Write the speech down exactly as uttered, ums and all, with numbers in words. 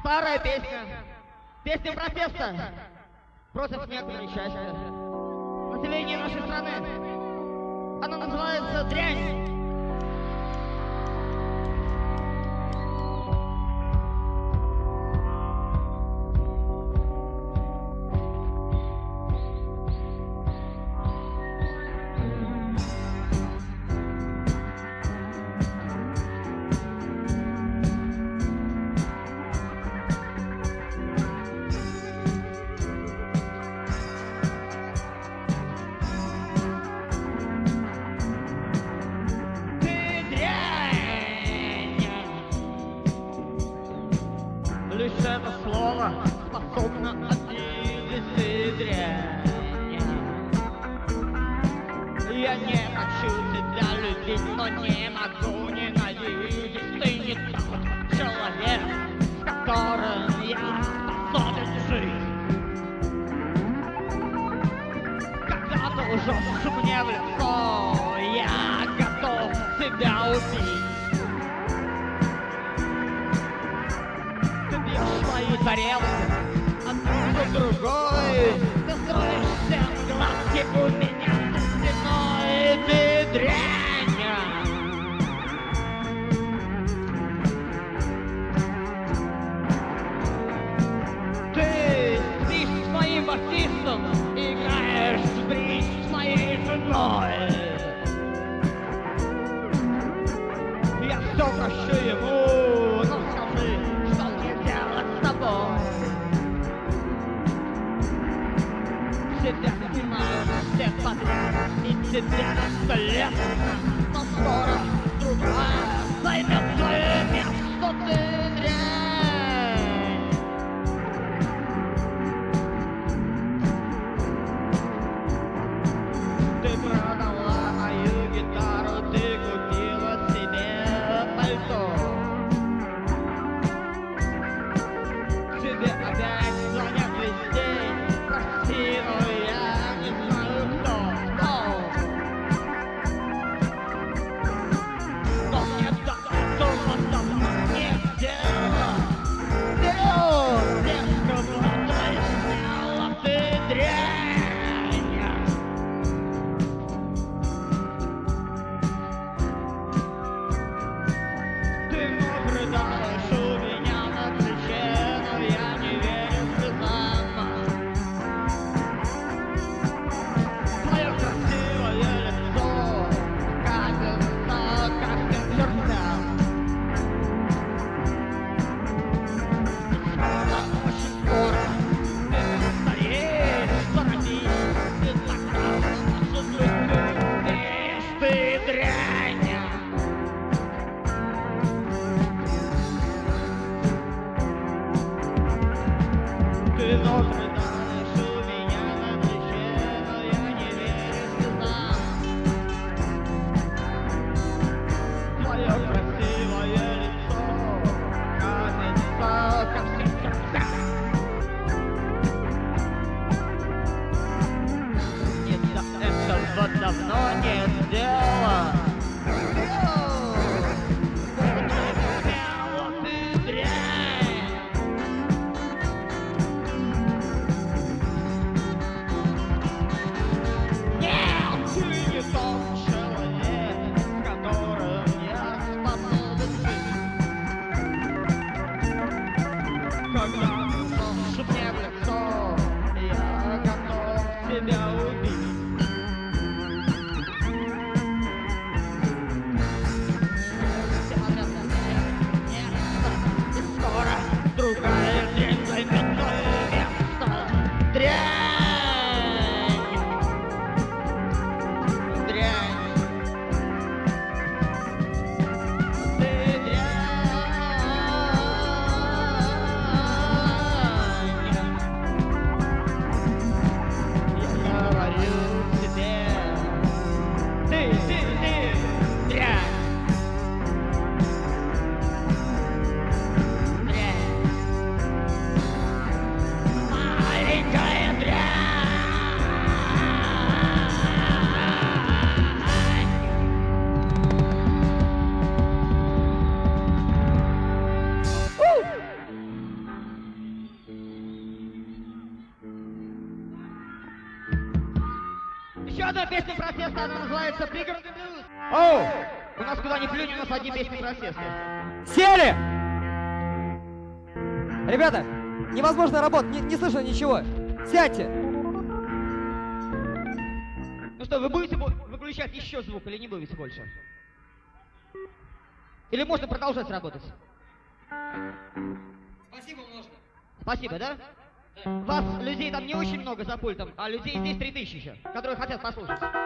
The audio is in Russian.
Старая песня. Песня протеста против смерти несчастья. Население нашей страны. Она называется «Дрянь». Лишь это слово способно обидеть дрянь. Я не хочу тебя любить, но не могу ненавидеть. Ты не тот человек, с которым я способен жить. Когда ты лжешь мне в лицо, я готов тебя убить. Мои тарелки, одну за другой. Ты строишься в глазки у меня за стеной. Ты дрянь. Ты спишь с моим артистом, играешь в бридж с моей женой. Я все прощу ему, но скажи, что мне делать с тобой? Тебя снимают все подряд, и тебя бесполезно, но скоро другая займет твое место. Ты дрянь. Ты продала мою гитару, ты купила себе пальто. Тебе опять звонят везде. Прости, но я не знаю кто, кто. Но мне так этого давно нет дела. Дело, девушка, молодая, смела, ты дрянь. Ты вновь рыдаешь у меня на плече, но я не верю слезам. Твое красивое лицо кажется каждым чертям. Скоро, очень скоро ты постареешь, породишь, ты тогда нашу дружбу убеешь. Ты дрянь. Ты вновь рыдаешь у меня на плече, но я не верю слезам. Твое красивое лицо кажется ко всем чертям. И до этого давно нет дела. Ты дрянь. Нет, ты не тот человек, с которым я способен жить. Когда ты лжешь мне в лицо, я готов тебя убить. И скоро другая дрянь займет твое место. Дрянь. одна песня протеста, она называется «Пригородный блюз». Оу! У нас куда ни плюнь, у нас одни песни протеста. Сели! Ребята, невозможно работать, не, не слышно ничего. Сядьте! Ну что, вы будете выключать еще звук или не будете больше? Или можно продолжать работать? Спасибо, можно. Спасибо, да? Вас, людей, там не очень много за пультом, а людей здесь три тысячи, которые хотят послушать.